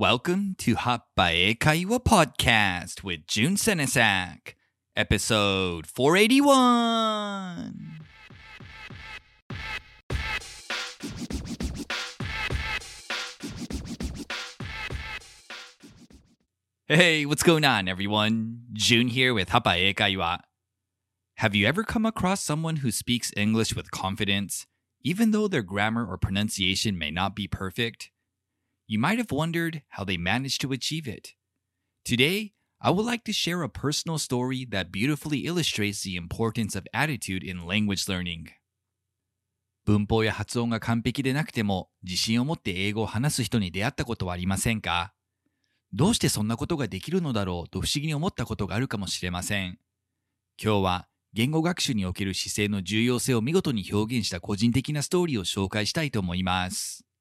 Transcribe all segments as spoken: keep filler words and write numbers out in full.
Welcome to Happae Kaiwa Podcast with Jun Senesak, episode four eighty-one. Hey, what's going on, everyone? Jun here with Happae Kaiwa. Have you ever come across someone who speaks English with confidence, even though their grammar or pronunciation may not be perfect? You might have wondered how they managed to achieve it. Today, I would like to share a personal story that beautifully illustrates the importance of attitude in language learning. 文法や発音が完璧でなくても自信を持って英語を話す人に出会ったことはありませんか？どうしてそんなことができるのだろうと不思議に思ったことがあるかもしれません。今日は言語学習における姿勢の重要性を見事に表現した個人的なストーリーを紹介したいと思います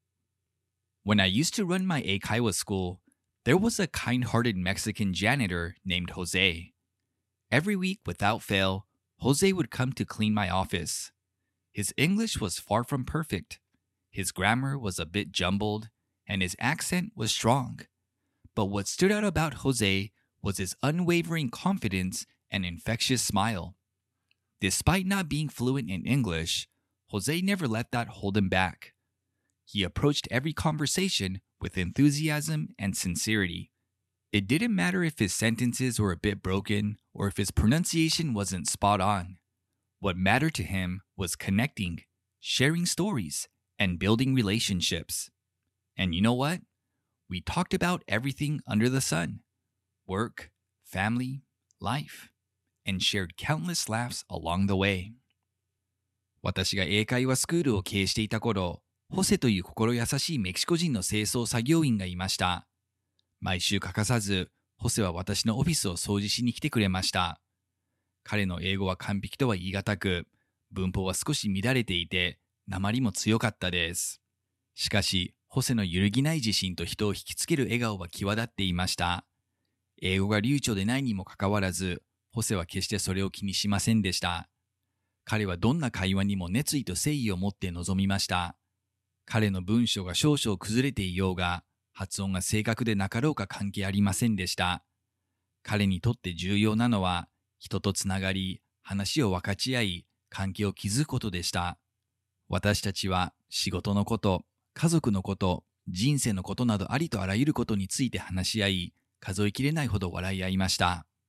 。When I used to run my Eikaiwa school, there was a kind-hearted Mexican janitor named Jose. Every week, without fail, Jose would come to clean my office. His English was far from perfect. His grammar was a bit jumbled, and his accent was strong. But what stood out about Jose was his unwavering confidence and infectious smile. Despite not being fluent in English, Jose never let that hold him back. He approached every conversation with enthusiasm and sincerity. It didn't matter if his sentences were a bit broken or if his pronunciation wasn't spot on. What mattered to him was connecting, sharing stories, and building relationships. And you know what? We talked about everything under the sun: work, family, life, and shared countless laughs along the way. 私が英会話スクールを経営していた頃、ホセという心優しいメキシコ人の清掃作業員がいました。毎週欠かさず、ホセは私のオフィスを掃除しに来てくれました。彼の英語は完璧とは言い難く、文法は少し乱れていて、訛りも強かったです。しかし、ホセの揺るぎない自信と人を引きつける笑顔は際立っていました。英語が流暢でないにもかかわらず、ホセは決してそれを気にしませんでした。彼はどんな会話にも熱意と誠意を持って臨みました。彼の文章が少々崩れていようが、発音が正確でなかろうか関係ありませんでした。彼にとって重要なのは、人とつながり、話を分かち合い、関係を築くことでした。私たちは仕事のこと、家族のこと、人生のことなどありとあらゆることについて話し合い、数えきれないほど笑い合いました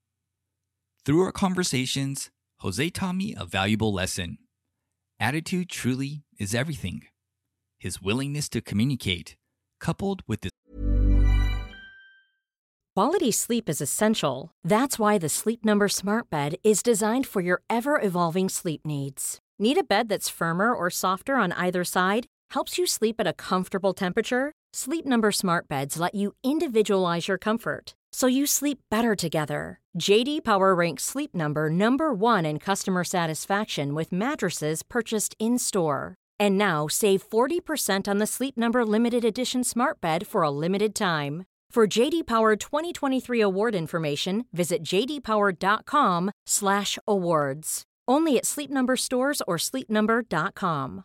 。Through our conversations, Jose taught me a valuable lesson. Attitude truly is everything.His willingness to communicate, coupled with his Quality sleep is essential. That's why the Sleep Number Smart Bed is designed for your ever-evolving sleep needs. Need a bed that's firmer or softer on either side? Helps you sleep at a comfortable temperature? Sleep Number Smart Beds let you individualize your comfort, so you sleep better together. J D Power ranks Sleep Number number one in customer satisfaction with mattresses purchased in-store.And now, save forty percent on the Sleep Number Limited Edition Smart Bed for a limited time. For J D Power twenty twenty-three award information, visit j d power dot com slash awards. Only at Sleep Number stores or sleep number dot com.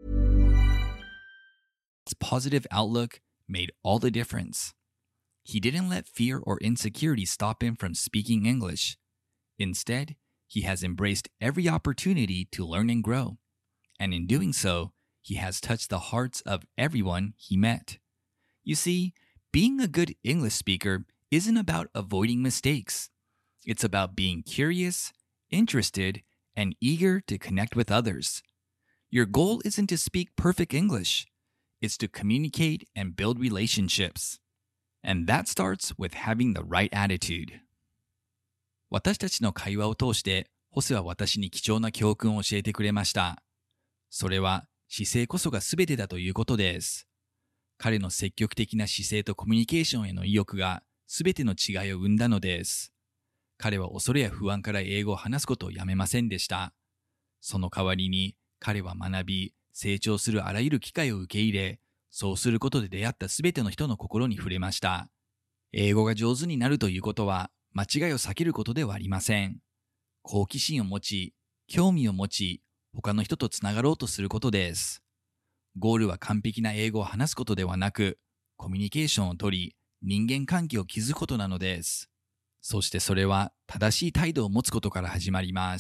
positive outlook made all the difference. He didn't let fear or insecurity stop him from speaking English. Instead, he has embraced every opportunity to learn and grow.And in doing so, he has touched the hearts of everyone he met. You see, being a good English speaker isn't about avoiding mistakes. It's about being curious, interested, and eager to connect with others. Your goal isn't to speak perfect English. It's to communicate and build relationships. And that starts with having the right attitude. 私たちの会話を通して、ホセは私に貴重な教訓を教えてくれました。それは姿勢こそが全てだということです。彼の積極的な姿勢とコミュニケーションへの意欲が全ての違いを生んだのです。彼は恐れや不安から英語を話すことをやめませんでした。その代わりに彼は学び、成長するあらゆる機会を受け入れ、そうすることで出会った全ての人の心に触れました。英語が上手になるということは間違いを避けることではありません。好奇心を持ち、興味を持ち、他の人とつながろうとすることです。ゴールは完璧な英語を話すことではなく、コミュニケーションをとり、 人間関係を築くことなのです。そしてそれは正しい態度を持つことから始まります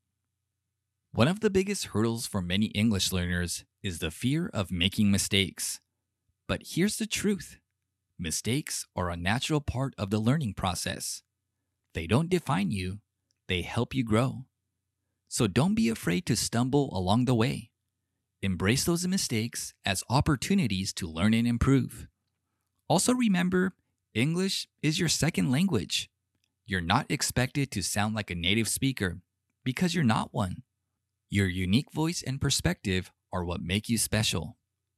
。One of the biggest hurdles for many English learners is the fear of making mistakes. But here's the truth. Mistakes are a natural part of the learning process. They don't define you, they help you grow. So don't be afraid to stumble along the way. Embrace those mistakes as opportunities to learn and improve. Also remember, English is your second language. You're not expected to sound like a native speaker because you're not one. Your unique voice and perspective are what make you special.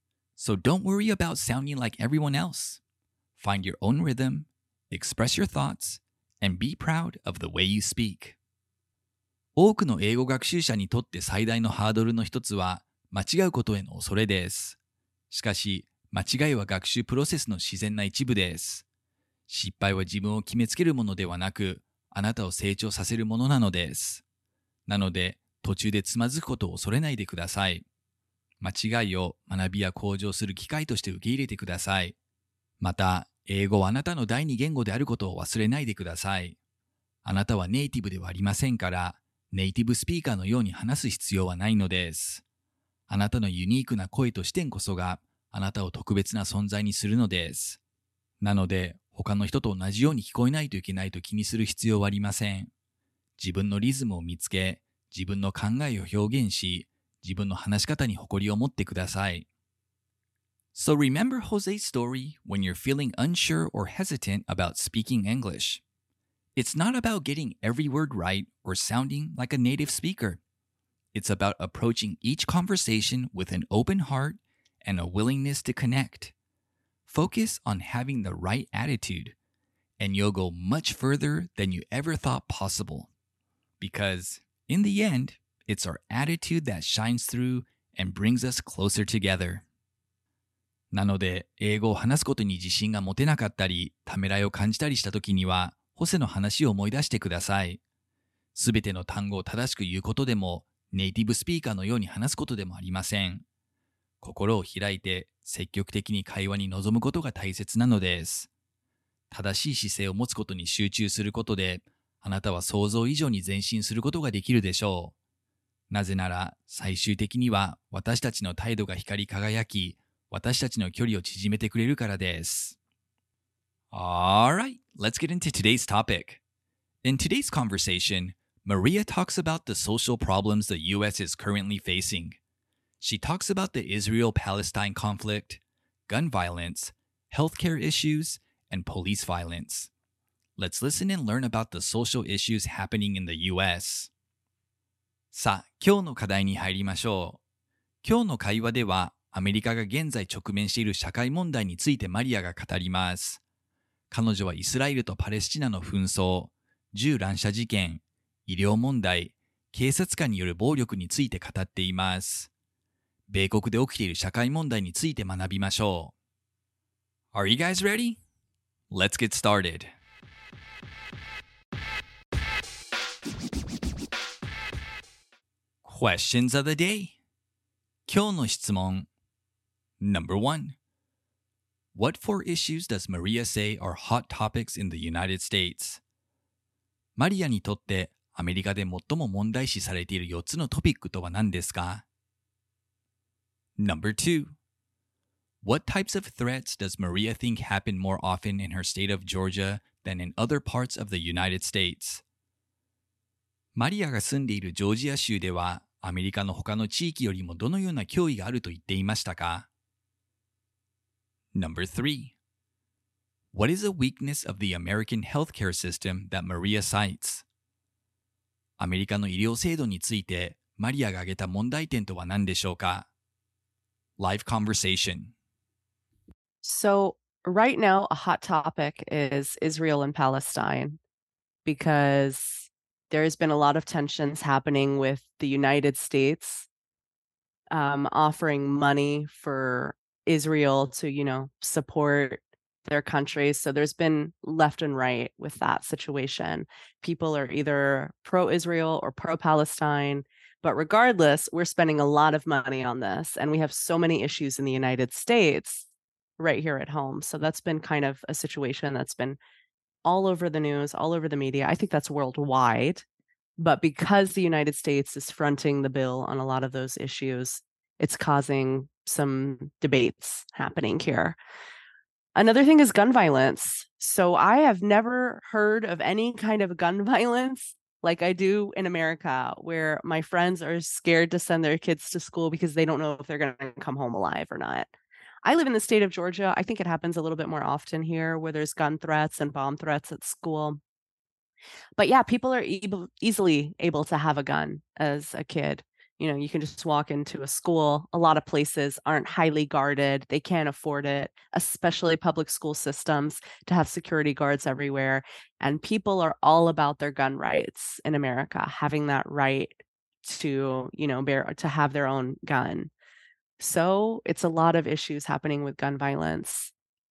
So don't worry about sounding like everyone else. Find your own rhythm, express your thoughts, and be proud of the way you speak. 多くの英語学習者にとって最大のハードルの一つは間違うことへの恐れです。しかし、間違いは学習プロセスの自然な一部です。失敗は自分を決めつけるものではなく、あなたを成長させるものなのです。なので、途中でつまずくことを恐れないでください。間違いを学びや向上する機会として受け入れてください。また、英語はあなたの第二言語であることを忘れないでください。あなたはネイティブではありませんから、ネイティブスピーカーのように話す必要はないのです。あなたのユニークな声と視点こそがあなたを特別な存在にするのです。なので、他の人と同じように聞こえないといけないと気にする必要はありません。自分のリズムを見つけ、自分の考えを表現し、自分の話し方に誇りを持ってください。So remember Jose's story when you're feeling unsure or hesitant about speaking English. It's not about getting every word right or sounding like a native speaker. It's about approaching each conversation with an open heart and a willingness to connect. Focus on having the right attitude, and you'll go much further than you ever thought possible. Because, in the end, it's our attitude that shines through and brings us closer together. なので、英語を話すことに自信が持てなかったり、ためらいを感じたりしたときには、ホセの話を思い出してください。すべての単語を正しく言うことでも、ネイティブスピーカーのように話すことでもありません。心を開いて積極的に会話に臨むことが大切なのです。正しい姿勢を持つことに集中することで、あなたは想像以上に前進することができるでしょう。なぜなら、最終的には私たちの態度が光り輝き、私たちの距離を縮めてくれるからです。Alright, let's get into today's topic. In today's conversation, Maria talks about the social problems the U S is currently facing. She talks about the Israel-Palestine conflict, gun violence, healthcare issues, and police violence. Let's listen and learn about the social issues happening in the U S. さあ、今日の課題に入りましょう。今日の会話では、アメリカが現在直面している社会問題についてマリアが語ります。彼女はイスラエルとパレスチナの紛争、銃乱射事件、医療問題、警察官による暴力について語っています。米国で起きている社会問題について学びましょう。Are you guys ready? Let's get started. Questions of the day. 今日の質問。Number one. What four issues does Maria say are hot topics in the United States? マリアにとってアメリカで最も問題視されているよっつのトピックとは何ですか？ Number two. What types of threats does Maria think happen more often in her state of Georgia than in other parts of the United States? マリアが住んでいるジョージア州ではアメリカの他の地域よりもどのような脅威があると言っていましたか？ Number three. What is a weakness of the American healthcare system that Maria cites? アメリカの医療制度についてマリアが挙げた問題点とは何でしょうか？ Live conversation. So, right now, a hot topic is Israel and Palestine because there's been a lot of tensions happening with the United States um, offering money for Israel to, you know, support their countries. So there's been left and right with that situation. People are either pro-Israel or pro-Palestine. But regardless, we're spending a lot of money on this, and we have so many issues in the United States right here at home. So that's been kind of a situation that's been all over the news, all over the media. I think that's worldwide. But because the United States is fronting the bill on a lot of those issues, it's causing some debates happening here. Another thing is gun violence. So I have never heard of any kind of gun violence like I do in America, where my friends are scared to send their kids to school because they don't know if they're going to come home alive or not. I live in the state of Georgia. I think it happens a little bit more often here where there's gun threats and bomb threats at school. But yeah, people are able, easily able to have a gun as a kid. You know, you can just walk into a school. A lot of places aren't highly guarded. They can't afford it, especially public school systems, to have security guards everywhere. And people are all about their gun rights in America, having that right to, you know, bear to have their own gun. So it's a lot of issues happening with gun violence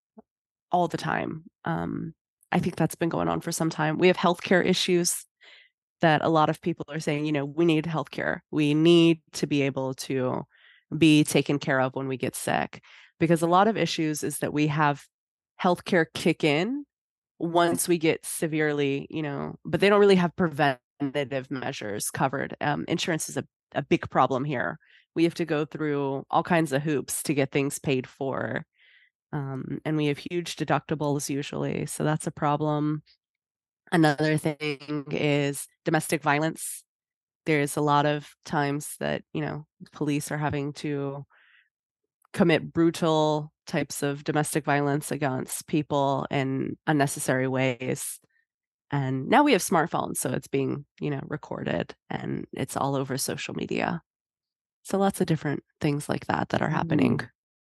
all the time. Um, I think that's been going on for some time. We have healthcare issues that a lot of people are saying, you know, we need healthcare. We need to be able to be taken care of when we get sick, because a lot of issues is that we have healthcare kick in once we get severely, you know, but they don't really have preventative measures covered. Um, insurance is a, a big problem here. We have to go through all kinds of hoops to get things paid for. Um, and we have huge deductibles usually. So that's a problem. Another thing is domestic violence. There's a lot of times that, you know, police are having to commit brutal types of domestic violence against people in unnecessary ways. And now we have smartphones, so it's being, you know, recorded and it's all over social media. So lots of different things like that that are happening.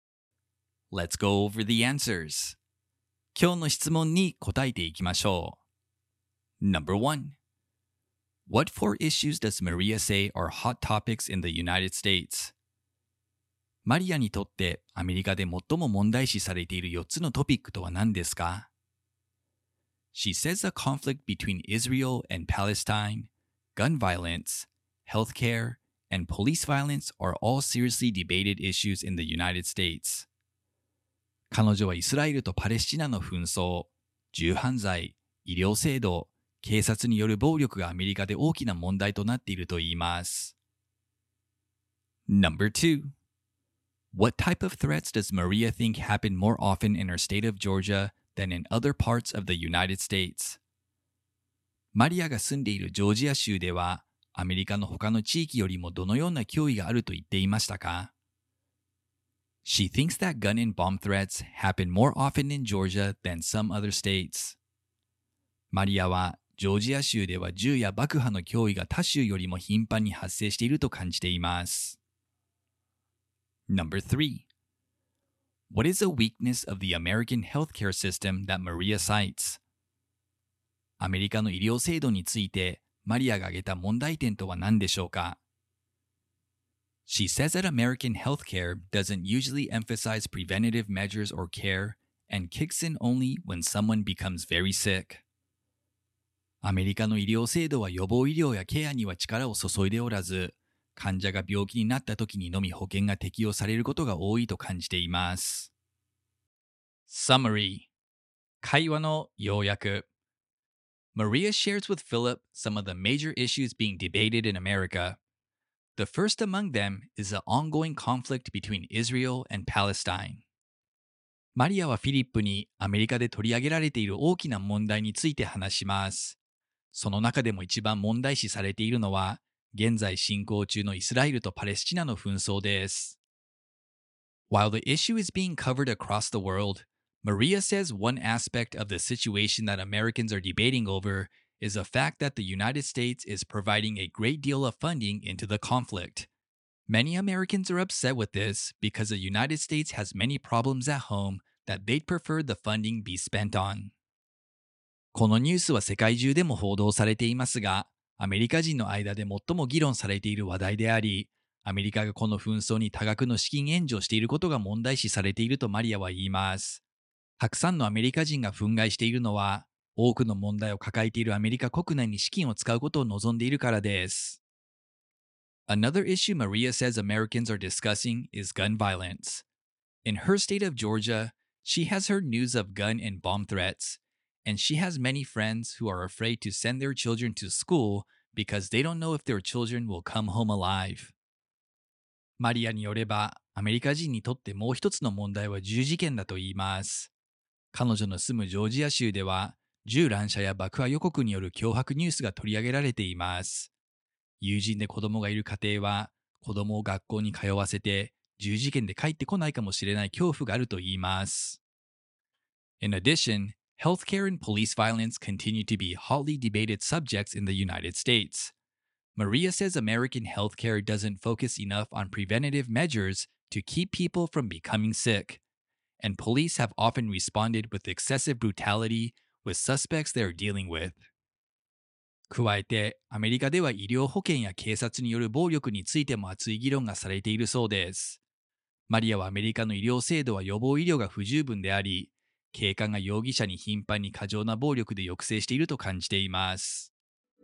Let's go over the answers. 今日の質問に答えていきましょう。Number one. What four issues does Maria say are hot topics in the United States? マリアにとってアメリカで最も問題視されているよっつのトピックとは何ですか? She says the conflict between Israel and Palestine, gun violence, healthcare, and police violence are all seriously debated issues in the United States. 彼女はイスラエルとパレスチナの紛争、銃犯罪、医療制度、警察による暴力がアメリカで大きな問題となっていると言います。Number two. What type of threats does Maria think happen more often in her state of Georgia than in other parts of the United States? マリアが住んでいるジョージア州では、アメリカの他の地域よりもどのような脅威があると言っていましたか? She thinks that gun and bomb threats happen more often in Georgia than some other states. マリアはジョージア州では銃や爆破の脅威が他州よりも頻繁に発生していると感じています。Number three. What is a weakness of the American healthcare system that Maria cites? アメリカの医療制度についてマリアが挙げた問題点とは何でしょうか? She says that American healthcare doesn't usually emphasize preventative measures or care and kicks in only when someone becomes very sick. アメリカの医療制度は予防医療やケアには力を注いでおらず、患者が病気になった時にのみ保険が適用されることが多いと感じています。Summary 会話の要約 Maria shares with Philip some of the major issues being debated in America. The first among them is the ongoing conflict between Israel and Palestine. マリアはフィリップにアメリカで取り上げられている大きな問題について話します。その中でも一番問題視されているのは、現在進行中のイスラエルとパレスチナの紛争です。While the issue is being covered across the world, Maria says one aspect of the situation that Americans are debating over is the fact that the United States is providing a great deal of funding into the conflict. Many Americans are upset with this because the United States has many problems at home that they'd prefer the funding be spent on. このニュースは世界中でも報道されていますが、アメリカ人の間で最も議論されている話題であり、アメリカがこの紛争に多額の資金援助をしていることが問題視されているとマリアは言います。たくさんのアメリカ人が憤慨しているのは、多くの問題を抱えているアメリカ国内に資金を使うことを望んでいるからです。Another issue Maria says Americans are discussing is gun violence. In her state of Georgia, She has heard news of gun and bomb threats, and she has many friends who are afraid to send their children to school because they don't know if their children will come home alive. マリアによれば、アメリカ人にとってもう一つの問題は銃事件だと言います。彼女の住むジョージア州では、銃乱射や爆破予告による脅迫ニュースが取り上げられています。友人で子供がいる家庭は、子供を学校に通わせて、銃事件で帰ってこないかもしれない恐怖があると言います。In addition, healthcare and police violence continue to be hotly debated subjects in the United States. Maria says American healthcare doesn't focus enough on preventative measures to keep people from becoming sick, and police have often responded with excessive brutality with suspects they are dealing with. 加えて、アメリカでは医療保険や警察による暴力についても熱い議論がされているそうです。マリアはアメリカの医療制度は予防医療が不十分であり、警官が容疑者に頻繁に過剰な暴力で抑制していると感じています。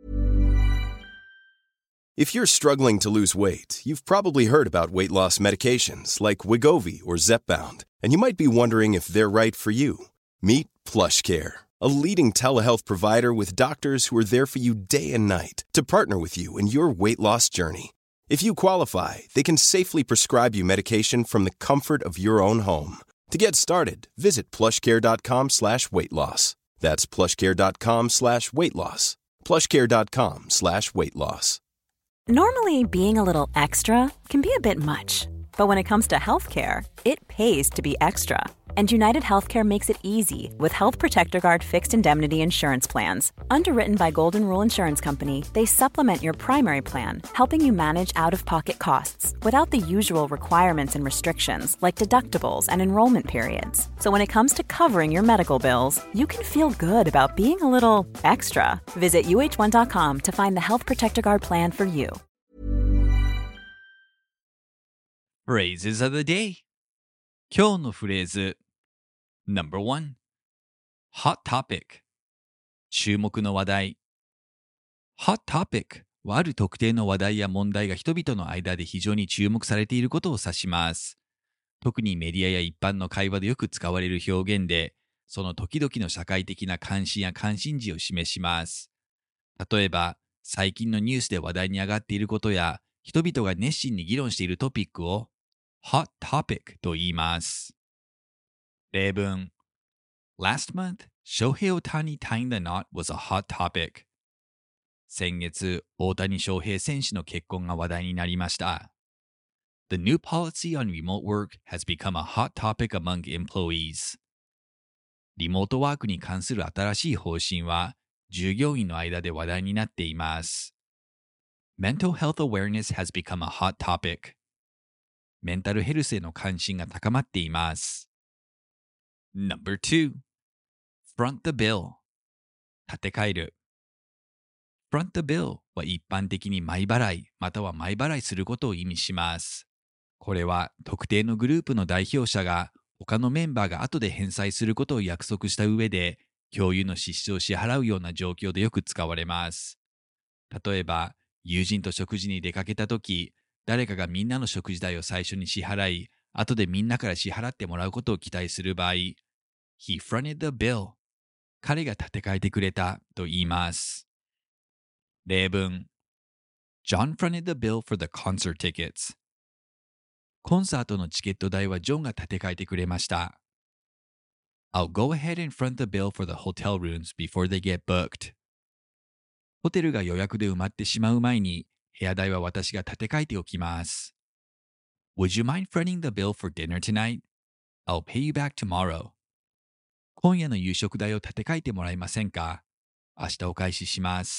If you're struggling to lose weight, you've probably heard about weight loss medications like Wegovy or Zepbound, and you might be wondering if they're right for you. Meet PlushCare, a leading telehealth provider with doctors who are there for you day and night to partner with you in your weight loss journey. If you qualify, they can safely prescribe you medication from the comfort of your own home. To get started, visit plushcare.com slash weight loss. That's plushcare.com slash weight loss. plushcare.com slash weight loss. Normally, being a little extra can be a bit much, but when it comes to healthcare, it pays to be extra. And United Healthcare makes it easy with Health Protector Guard fixed indemnity insurance plans. Underwritten by Golden Rule Insurance Company, they supplement your primary plan, helping you manage out-of-pocket costs without the usual requirements and restrictions like deductibles and enrollment periods. So when it comes to covering your medical bills, you can feel good about being a little extra. Visit U H one dot com to find the Health Protector Guard plan for you. Phrases of the day. 今日のフレーズ。Number one. Hot topic. 注目の話題。Hot topic はある特定の話題や問題が人々の間で非常に注目されていることを指します。特にメディアや一般の会話でよく使われる表現で、その時々の社会的な関心や関心事を示します。例えば、最近のニュースで話題に上がっていることや、人々が熱心に議論しているトピックを Hot topic と言います。例文 Last month, Shohei Ohtani tying the knot was a hot topic. 先月、大谷翔平選手の結婚が話題になりました。The new policy on remote work has become a hot topic among employees. リモートワークに関する新しい方針は、従業員の間で話題になっています。Mental health awareness has become a hot topic. メンタルヘルスへの関心が高まっています。Number two. Front the bill. 立て替える。Front the bill は一般的に前払いまたは前払いすることを意味します。これは特定のグループの代表者が他のメンバーが後で返済することを約束した上で共有の支出を支払うような状況でよく使われます。例えば、友人と食事に出かけたとき、誰かがみんなの食事代を最初に支払い、後でみんなから支払ってもらうことを期待する場合、He fronted the bill. 彼が立て替えてくれたと言います。例文 John fronted the bill for the concert tickets. コンサートのチケット代はジョンが立て替えてくれました。I'll go ahead and front the bill for the hotel rooms before they get booked. ホテルが予約で埋まってしまう前に、部屋代は私が立て替えておきます。Would you mind fronting the bill for dinner tonight? I'll pay you back tomorrow. 今夜の夕食代を立て替えてもらえませんか？明日お返しします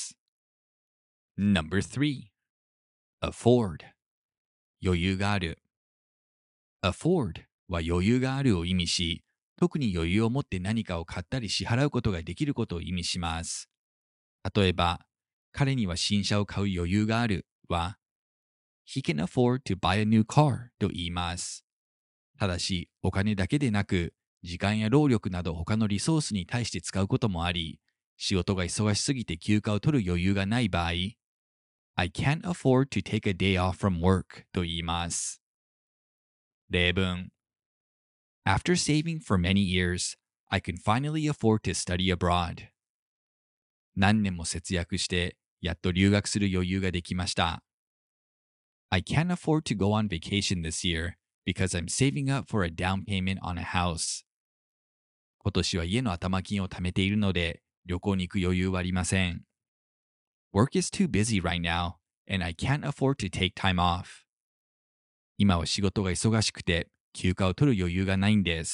。Number three. Afford. 余裕がある。Afford は余裕があるを意味し、特に余裕を持って何かを買ったり支払うことができることを意味します。例えば、彼には新車を買う余裕があるは、He can afford to buy a new car と言います。ただし、お金だけでなく、時間や労力など他のリソースに対して使うこともあり、仕事が忙しすぎて休暇を取る余裕がない場合、I can't afford to take a day off from work と言います。例文 After saving for many years, I can finally afford to study abroad. 何年も節約して、やっと留学する余裕ができました。I can't afford to go on vacation this year because I'm saving up for a down payment on a house. 今年は家の頭金を貯めているので、旅行に行く余裕はありません。Work is too busy right now, and I can't afford to take time off. 今は仕事が忙しくて、休暇を取る余裕がないんです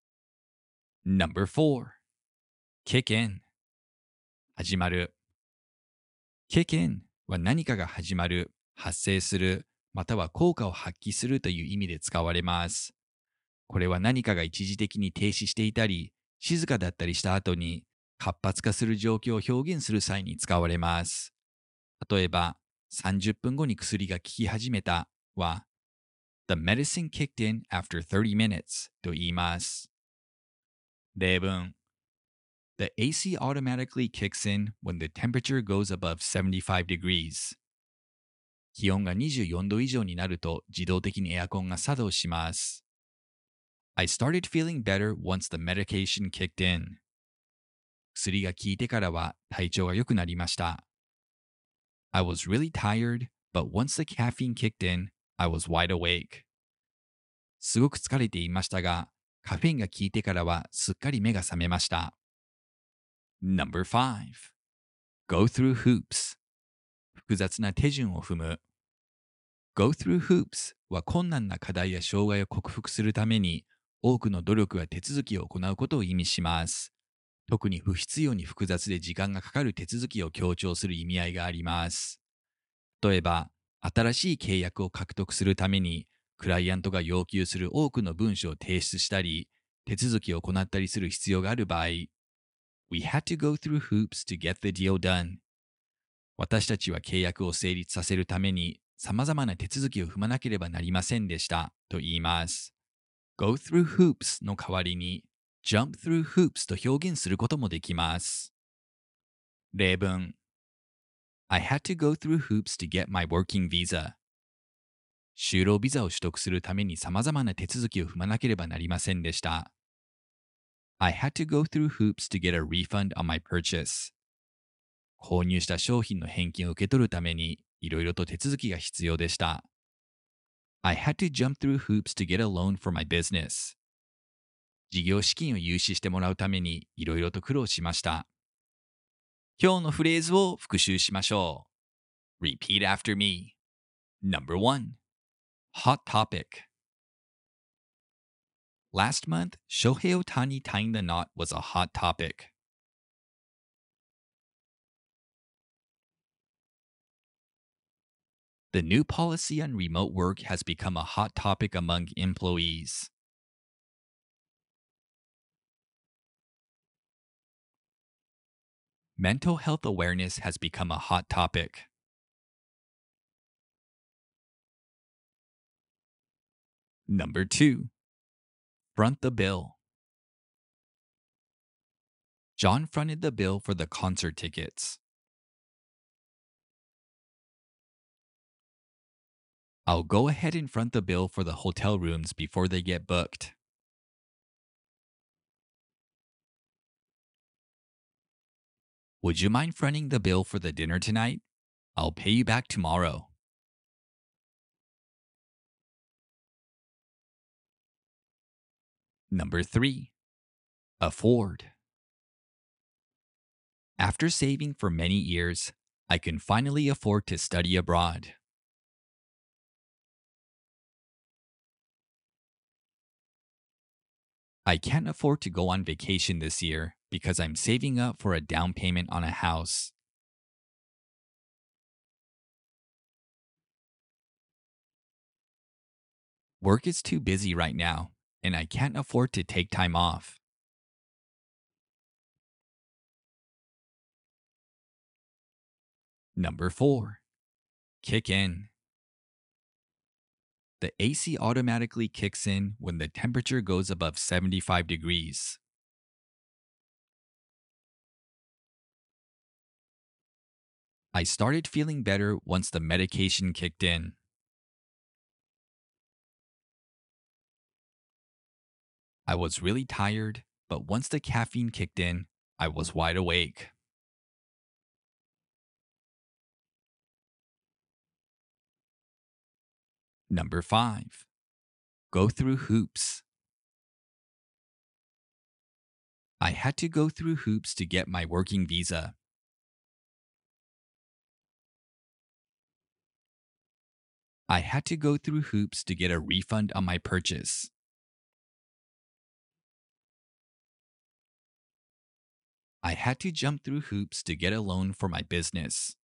。Number four. Kick in. 始まる。kick in は何かが始まる、発生する、または効果を発揮するという意味で使われます。これは何かが一時的に停止していたり、静かだったりした後に活発化する状況を表現する際に使われます。例えば、さんじゅっぷんごに薬が効き始めたは、The medicine kicked in after thirty minutes と言います。例文 The A C automatically kicks in when the temperature goes above seventy-five degrees. 気温がにじゅうよんど以上になると自動的にエアコンが作動します。I started feeling better once the medication kicked in. 薬が効いてからは体調が良くなりました。I was really tired, but once the caffeine kicked in, I was wide awake. すごく疲れていましたが、カフェインが効いてからはすっかり目が覚めました。Number five. Go through hoops. 複雑な手順を踏む。Go through hoops は困難な課題や障害を克服するために多くの努力や手続きを行うことを意味します。特に不必要に複雑で時間がかかる手続きを強調する意味合いがあります。例えば、新しい契約を獲得するためにクライアントが要求する多くの文書を提出したり、手続きを行ったりする必要がある場合、We had to go through hoops to get the deal done. 私たちは契約を成立させるために様々な手続きを踏まなければなりませんでしたと言います。Go through hoops の代わりに jump through hoops と表現することもできます。例文 I had to go through hoops to get my working visa. 就労ビザを取得するために様々な手続きを踏まなければなりませんでした。I had to go through hoops to get a refund on my purchase. 購入した商品の返金を受け取るためにいろいろと手続きが必要でした。I had to jump through hoops to get a loan for my business. 事業資金を融資してもらうためにいろいろと苦労しました。今日のフレーズを復習しましょう。Repeat after me. Number one. Hot topic. Last month, Shohei Ohtani tying the knot was a hot topic. The new policy on remote work has become a hot topic among employees. Mental health awareness has become a hot topic. Number two. Front the bill. John fronted the bill for the concert tickets. I'll go ahead and front the bill for the hotel rooms before they get booked. Would you mind fronting the bill for the dinner tonight? I'll pay you back tomorrow. Number three. Afford. After saving for many years, I can finally afford to study abroad. I can't afford to go on vacation this year because I'm saving up for a down payment on a house. Work is too busy right now, and I can't afford to take time off. Number four. Kick in. The A C automatically kicks in when the temperature goes above seventy-five degrees. I started feeling better once the medication kicked in. I was really tired, but once the caffeine kicked in, I was wide awake. Number five, go through hoops. I had to go through hoops to get my working visa. I had to go through hoops to get a refund on my purchase. I had to jump through hoops to get a loan for my business.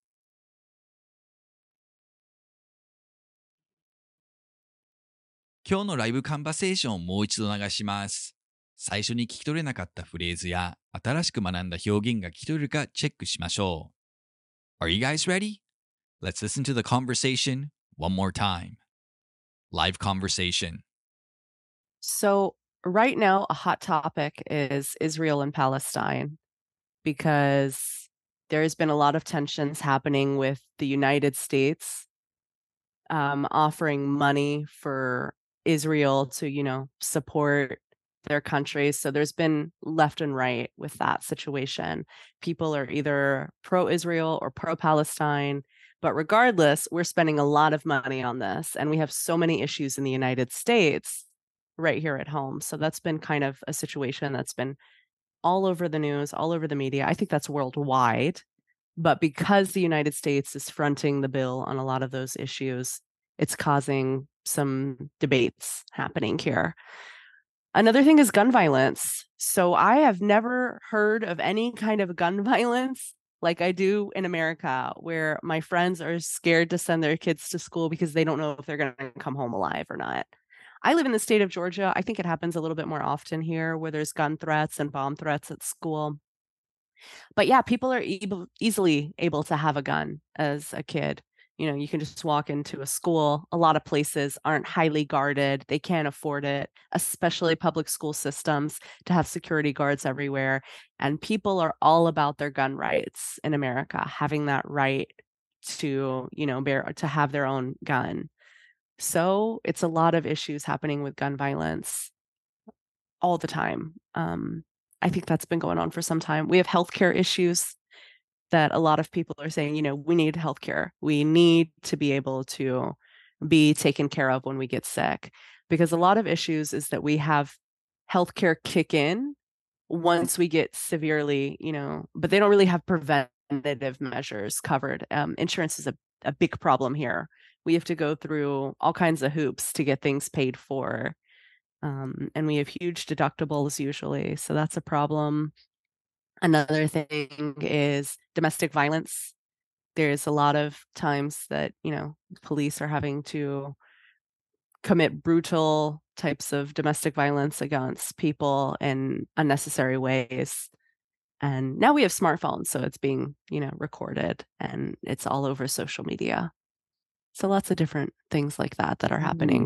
今日のライブカンバセーションをもう一度流します。最初に聞き取れなかったフレーズや新しく学んだ表現が聞き取れるかチェックしましょう。Are you guys ready? Let's listen to the conversation one more time. Live conversation. So, right now, a hot topic is Israel and Palestine because there's been a lot of tensions happening with the United States um, offering money for Israel to, you know, support their country. So there's been left and right with that situation. People are either pro-Israel or pro-Palestine. But regardless, we're spending a lot of money on this, and we have so many issues in the United States right here at home. So that's been kind of a situation that's been all over the news, all over the media. I think that's worldwide. But because the United States is fronting the bill on a lot of those issues, it's causing some debates happening here. Another thing is gun violence. So I have never heard of any kind of gun violence like I do in America, where my friends are scared to send their kids to school because they don't know if they're going to come home alive or not. I live in the state of Georgia. I think it happens a little bit more often here where there's gun threats and bomb threats at school. But yeah, people are able, easily able to have a gun as a kid. You know, you can just walk into a school. A lot of places aren't highly guarded. They can't afford it, especially public school systems, to have security guards everywhere. And people are all about their gun rights in America, having that right to, you know, bear, to have their own gun. So it's a lot of issues happening with gun violence all the time. Um, I think that's been going on for some time. We have healthcare issues that a lot of people are saying, you know, we need healthcare. We need to be able to be taken care of when we get sick, because a lot of issues is that we have healthcare kick in once we get severely, you know, but they don't really have preventative measures covered. Um, insurance is a, a big problem here. We have to go through all kinds of hoops to get things paid for. Um, and we have huge deductibles usually. So that's a problem. Another thing is domestic violence. There's a lot of times that, you know, police are having to commit brutal types of domestic violence against people in unnecessary ways. And now we have smartphones, so it's being, you know, recorded and it's all over social media. So lots of different things like that that are happening.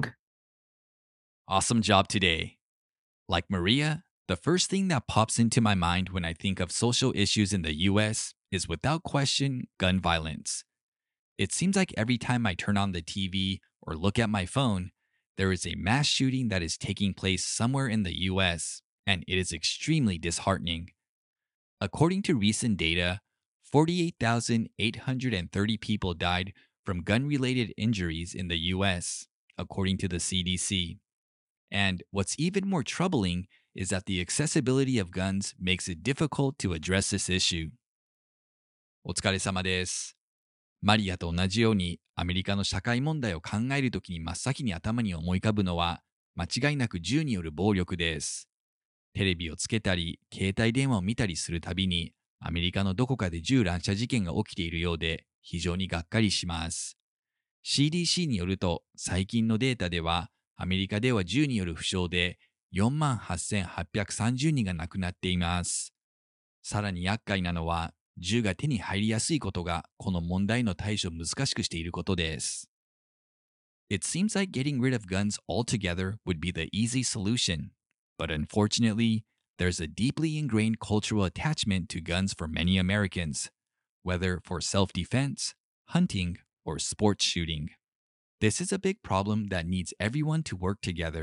Awesome job today. Like Maria, the first thing that pops into my mind when I think of social issues in the U S is without question gun violence. It seems like every time I turn on the T V or look at my phone, there is a mass shooting that is taking place somewhere in the U S, and it is extremely disheartening. According to recent data, forty-eight thousand eight hundred thirty people died from gun-related injuries in the U S, according to the C D C. And what's even more troubling is that the accessibility of guns makes it difficult to address this issue. お疲れ様です。マリアと同じようにアメリカの社会問題を考えるときに真っ先に頭に思い浮かぶのは間違いなく銃による暴力です。テレビをつけたり、携帯電話を見たりするたびにアメリカのどこかで銃乱射事件が起きているようで非常にがっかりします。シーディーシー によると最近のデータではアメリカでは銃による負傷でよんまんはっせんはっぴゃくさんじゅうにんが亡くなっています。さらに厄介なのは銃が手に入りやすいことがこの問題の対処を難しくしていることです。It seems like getting rid of guns altogether would be the easy solution, but unfortunately, there's a deeply ingrained cultural attachment to guns for many Americans, whether for self-defense, hunting, or sports shooting. This is a big problem that needs everyone to work together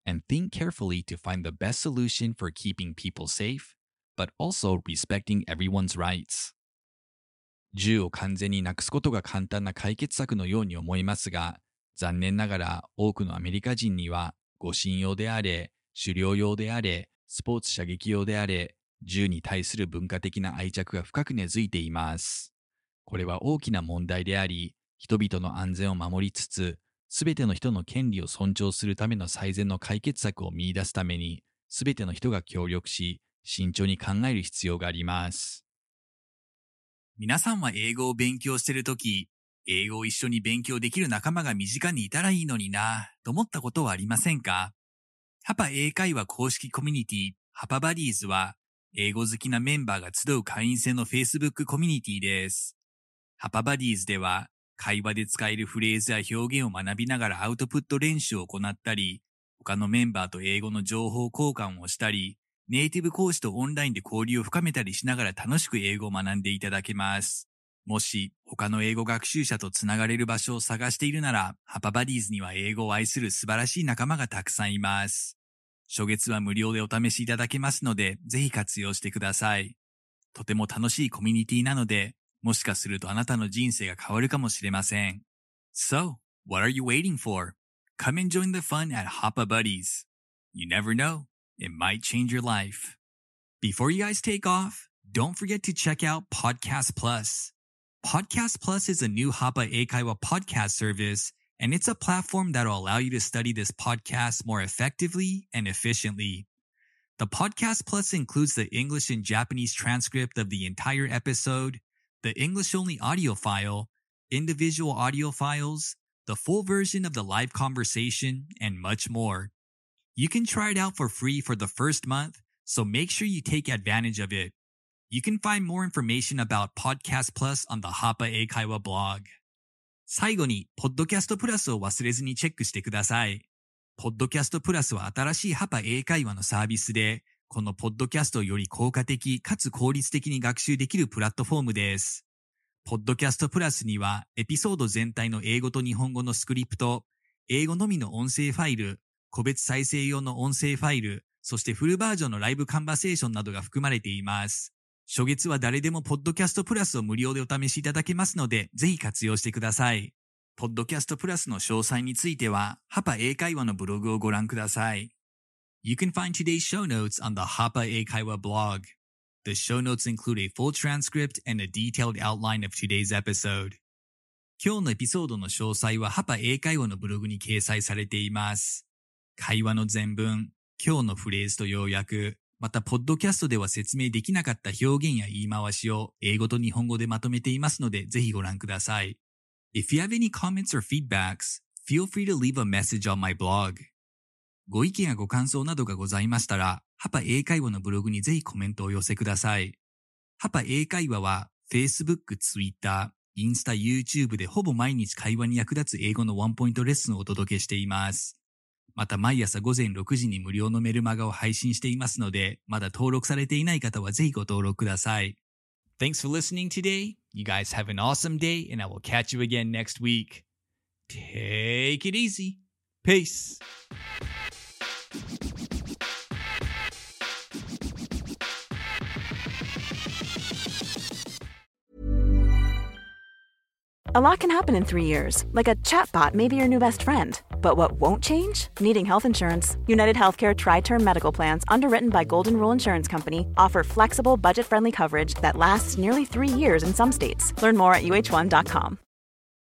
and think carefully to find the best solution for keeping people safe, but also respecting everyone's rights. 銃を完全になくすことが簡単な解決策のように思いますが、残念ながら多くのアメリカ人には護身用であれ、狩猟用であれ、スポーツ射撃用であれ、銃に対する文化的な愛着が深く根付いています。これは大きな問題であり、人々の安全を守りつつ、すべての人の権利を尊重するための最善の解決策を見出すために、すべての人が協力し、慎重に考える必要があります。皆さんは英語を勉強しているとき、英語を一緒に勉強できる仲間が身近にいたらいいのになと思ったことはありませんか？ハパ英会話公式コミュニティハパバディーズは、英語好きなメンバーが集う会員制の Facebook コミュニティです。ハパバディーズでは、会話で使えるフレーズや表現を学びながらアウトプット練習を行ったり、他のメンバーと英語の情報交換をしたり、ネイティブ講師とオンラインで交流を深めたりしながら楽しく英語を学んでいただけます。もし他の英語学習者とつながれる場所を探しているなら、ハパバディーズには英語を愛する素晴らしい仲間がたくさんいます。初月は無料でお試しいただけますので、ぜひ活用してください。とても楽しいコミュニティなので、もしかするとあなたの人生が変わるかもしれません。So, what are you waiting for? Come and join the fun at Hapa Buddies. You never know, it might change your life. Before you guys take off, don't forget to check out Podcast Plus. Podcast Plus is a new Hapa Eikaiwa podcast service, and it's a platform that will allow you to study this podcast more effectively and efficiently. The Podcast Plus includes the English and Japanese transcript of the entire episode, the English-only audio file, individual audio files, the full version of the live conversation, and much more. You can try it out for free for the first month, so make sure you take advantage of it. You can find more information about Podcast Plus on the Hapa Eikaiwa blog. 最後に、Podcast Plus を忘れずにチェックしてください。Podcast Plus は新しいハパ英会話のサービスで、このポッドキャストをより効果的かつ効率的に学習できるプラットフォームです。ポッドキャストプラスにはエピソード全体の英語と日本語のスクリプト、英語のみの音声ファイル、個別再生用の音声ファイル、そしてフルバージョンのライブカンバセーションなどが含まれています。初月は誰でもポッドキャストプラスを無料でお試しいただけますので、ぜひ活用してください。ポッドキャストプラスの詳細については、ハパ英会話のブログをご覧ください。You can find today's show notes on the Hapa Eikaiwa blog. The show notes include a full transcript and a detailed outline of today's episode. 今日のエピソードの詳細はハパ英会話のブログに掲載されています。会話の全文、今日のフレーズと要約、またポッドキャストでは説明できなかった表現や言い回しを英語と日本語でまとめていますので、ぜひご覧ください。If you have any comments or feedbacks, feel free to leave a message on my blog. ご意見やご感想などがございましたら、ハパ英会話のブログにぜひコメントをお寄せください。ハパ英会話は Facebook、Twitter、インスタ、YouTube でほぼ毎日会話に役立つ英語のワンポイントレッスンをお届けしています。また毎朝午前ろくじに無料のメルマガを配信していますので、まだ登録されていない方はぜひご登録ください。Thanks for listening today. You guys have an awesome day, and I will catch you again next week. Take it easy. Peace. A lot can happen in three years, like a chatbot may be your new best friend. But what won't change? Needing health insurance. United Healthcare Tri-Term Medical Plans, underwritten by Golden Rule Insurance Company, offer flexible, budget-friendly coverage that lasts nearly three years in some states. Learn more at U H one dot com.